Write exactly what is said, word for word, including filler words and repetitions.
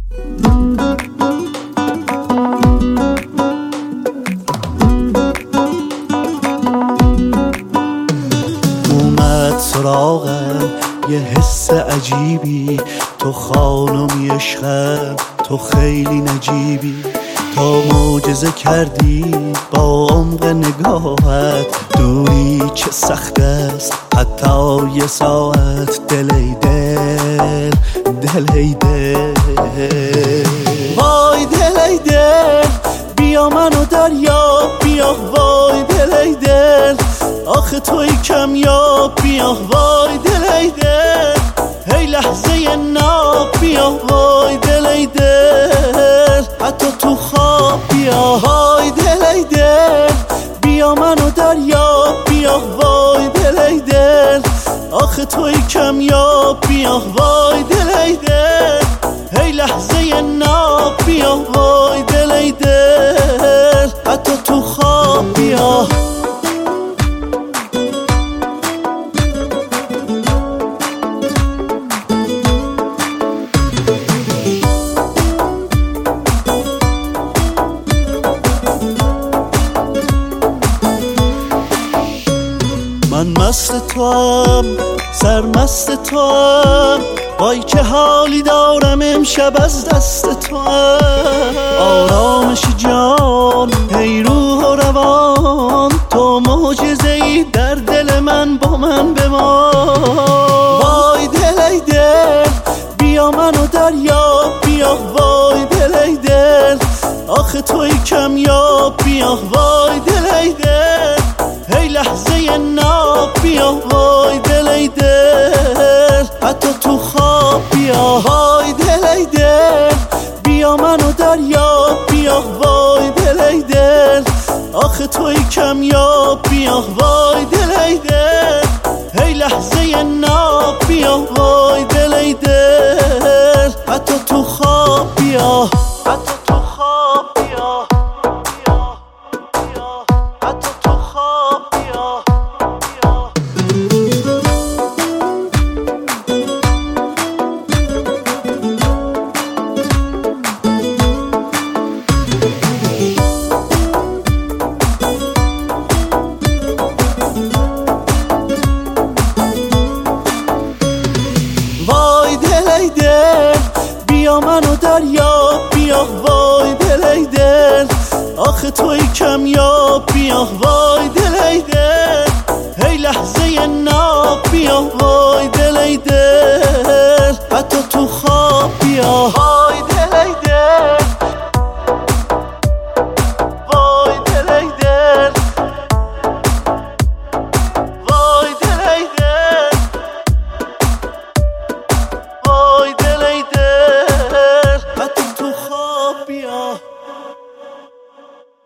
اومد سراغم یه حس عجیبی، تو خانمی عشقم، تو خیلی نجیبی. تا معجزه کردی با عمق نگاهت، دوری چه سخت است حتی یه ساعت. دل ای دل، دل ای دل، وای دل ای دل، بیا منو دریا بیا. وای دل ای دل، آخه توی کمیاب بیا. وای دل ای دل، هی لحظه ناب بیا. وای دل ای دل، حتی تو خواب بیا. وای دل ای دل، بیا منو دریا بیا. وای دل ای دل، آخه توی کمیاب بیا. وای دل ای دل، هی لحظه ناب بیا. وای دل ای دل، حتی تو خواب بیا. من مست توام، سرمست توام، وای چه حالی دارم امشب از دست توام. آرامش جان، هی روح و روان، تو معجزه‌ای در دل من، با من بمان. وای دل ای دل، بیا منو دریا بیا. وای دل ای دل، آخه توی کمیاب بیا. وای دل ای دل، هی لحظه ناب بیا. وای دل ای دل، حتی تو خواب بیا. وای دل ای دل، بیا منو دریا بیا. وای دل ای دل، آخه توی کمیاب بیا. وای دل ای دل، هی لحظه ناب بیا. وای دل ای دل، حتی تو خواب بیا. حتی تو خواب بیا. حتی تو خواب بیا. وای دل ای دل، بیا منو دریا بیا. وای دل ای دل، آخه توی کمیاب بیا. وای دل ای دل، هی لحظه ناب بیا. وای دل ای دل، حتی تو